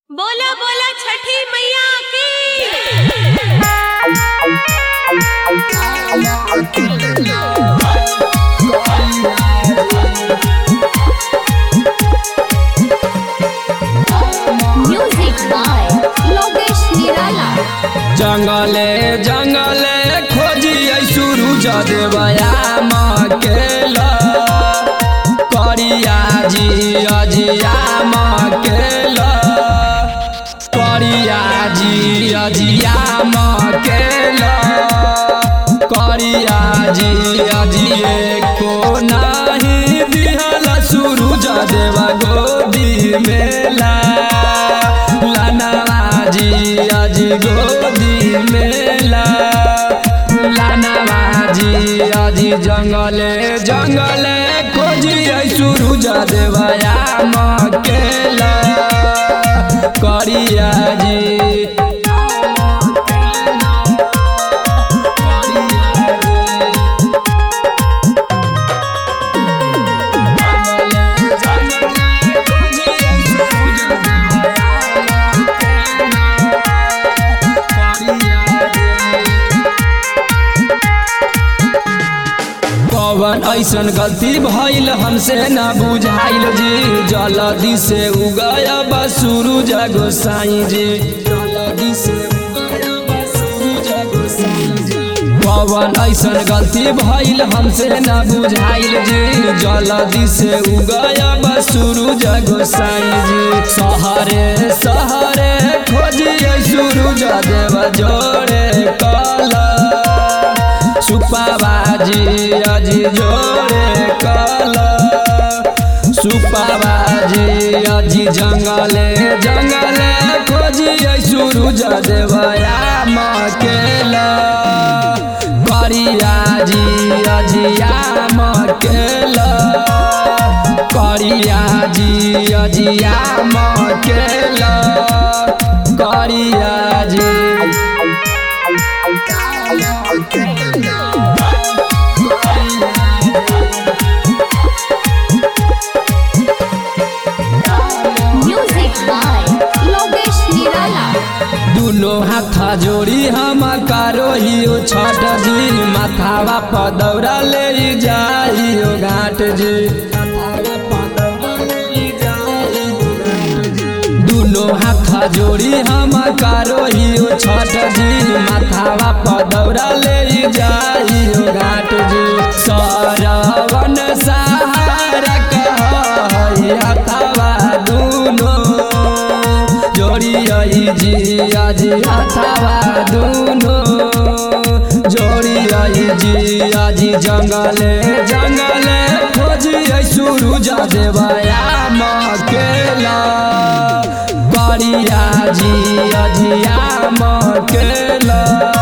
बोला बोला छठी मैया की। म्यूजिक बाय लोकेश निराला। जंगले जंगले खोजिए सूरज देवया मकेला करिया जी अजिया मकेला करिया जी अजिया मकेला करिया जी अजिए को नहीं दिहल सूरज देवा गोदी मेला लाना जी अजी गोदी मेला लाना जी अजी जंगले जंगले खोजिए सूरज देवया मकेला करिया जी कवन ऐसन गलती भइल हमसे ना बुझाइल जी जल्दी से उगया बा सूरज गोसाई जी जल्दी से उगया बा सूरज गोसाई जी कवन ऐसन गलती भइल हमसे ना बुझाइल जी जल्दी से उगया बा सूरज गोसाई जी सहरे सहरे खोजिए सूरज देव जोड़े कला सुपाबाजी अजी जोड़े कला सुपाबाजी अजी जंगले जंगले खोजिए सूरज देवया मकेला करिया जी अजिया मकेला करिया जी अजिया मकेला करिया जी म्यूजिक बाय लोकेश निराला। दुनो हाथ जोड़ी हम कारोहियो छठ जी माथावा पदौरा ले जाइयो घाट जी दुनो हाथ जोड़ी हम कारोहियो छठ जी माथावा पदौरा ले जाइयो घाट जी सरवन सहारा कहई हथवा दुनो जोड़िए जी अजी हथवा दुनो जोड़िए जी अजी जंगले जंगले खोजिए सूरज देवया मकेला करिया जी अजिया मकेला।